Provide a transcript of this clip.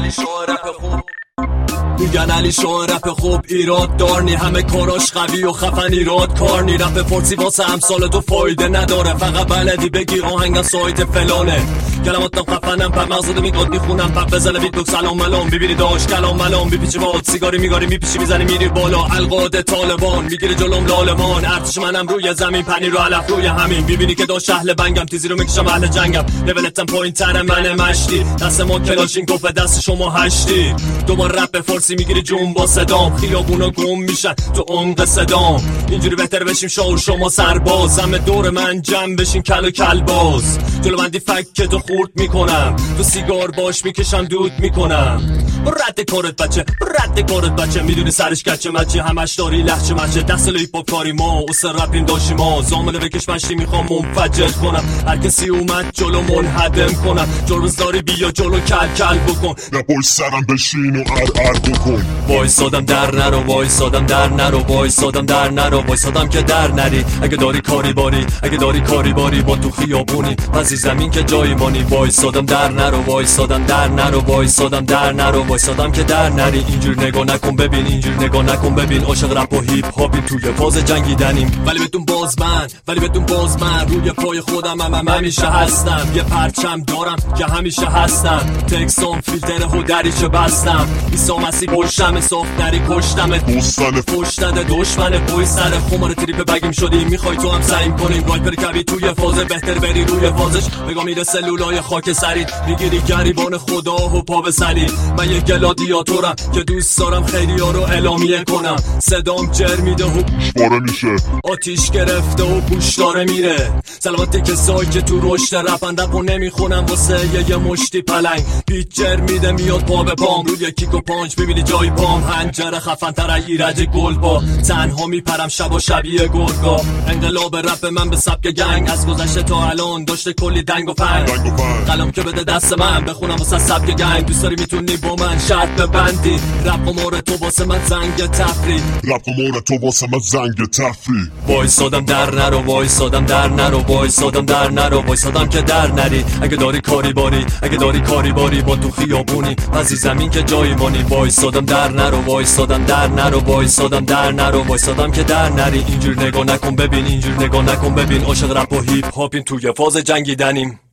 علی شاه رپ خوب، میگن علی شاه رپ خوب ایراد دارنی، همه کاراش قوی و خفن ایراد کارنی. رپ فارسی واسه امثال تو فایده نداره، فقط بلدی بگی آهنگ سایت فلانه. کلماتم خفنم پر مغزاده میگاد میخونم پپ بزنه بیت بوک سلام ملام ببینی داشت کلام ملام بیپیچی باد سیگاری میگاری میپیچی میزنی میری بالا القاده طالبان میگیره جلوم لالمان ارتش منم روی زمین پنیر رو علف روی همین ببینی که داشت اهل بنگم تیزی رو میکشم اهل جنگم لولتم پایین تر من مشتی دست ما کلاشینکوف دست شما هشتی دوبار رپ فارسی میگیری جون با صدام خیابونا گم میشن تو عمق صدام اینجوری بهتر بشیم شاه و شما سرباز همه دور من جمع بشین کل و کلباز جلو بندی فک تو خورد میکنم تو سیگار باش میکشم دود میکنم رد کارت بچه میدونی سرش کچه مچه همش داری لحچه مچه دست لیپ با کاری ما اوسر رپیم داشی ما زامنه بکش مشتی میخوام منفجر کنم هر کسی اومد جلو منهدم کنم جلوزداری بیا جلو کل کل بکن نبای سرم بشین و ار بکن وایسادم در نرو وایسادم در نرو وایسادم در نرو وایسادم که در نری اگه داری کاری باری با تو خیابونی پس زمین که جایی مانی وایسادم در نرو وایسادم در نرو وایسادم در نرو وایسادم که در نری اینجور نگاه نکن ببین عاشق رپ و هیپ هاپیم توی فاز جنگیدنیم ولی بدون باز من روی پای خودم هم همیشه هستم یه پرچم دارم که همیشه هستم تکسام فیلتر هودریشو بستم عیسی مسیح پشتم صافتری کشتمت پشتده دشمن پای سر خمار تریپ بگیم شدیم میخوای تو هم سعیم کنیم رایپر کبی توی فاز بهتر بری روی فازش بگا میره سلولای خاک سرید میگیری گریبان خدا و پا به سلی من یه گلادیاتورم که دوست دارم خیلی ها رو اعلامیه کنم صدام جر میده و پاره میشه آتیش گرفته و گوش داره میره سلامتی که سایت تو رشد رپنده و نمیخونم واسه یه مشتی پلنگ بیت جر میده میاد پا به پام روی کیک و پانچ ببینی جای پام هنجره خفن تر ایرج گل با تنها میپرم شب و شبیه گرگا انقلاب رپ من به سبک گنگ از گذشته تا الان داشته کلی دنگ و فنگ قلم که بده دست من بخونم واسه سبک گنگ دوست داری میتونی با من شرط ببندی رپ و مورد تو واسه من زنگ تفری وایسادم در نرو وایسادم که در نری اگه داری کاری باری با تو خیابونی پس زمین که جایی مانی وایسادم در نرو وایسادم که در نری اینجور نگاه نکن ببین عاشق رپ و هیپ هاپیم توی فاز جنگیدنیم